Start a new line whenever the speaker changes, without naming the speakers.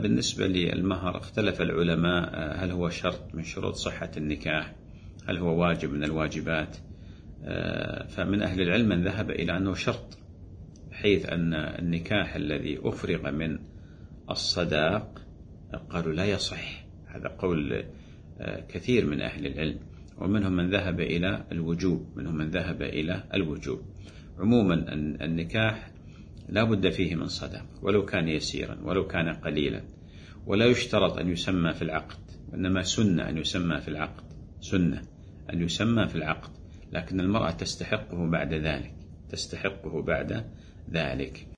بالنسبة للمهر اختلف العلماء هل هو شرط من شروط صحة النكاح، هل هو واجب من الواجبات. فمن أهل العلم من ذهب إلى أنه شرط، حيث أن النكاح الذي أفرغ من الصداق قالوا لا يصح. هذا قول كثير من أهل العلم، ومنهم من ذهب إلى الوجوب. عموما النكاح لا بد فيه من صداق، ولو كان يسيرا ولو كان قليلا، ولا يشترط أن يسمى في العقد، وإنما سنة أن يسمى في العقد، لكن المرأة تستحقه بعد ذلك.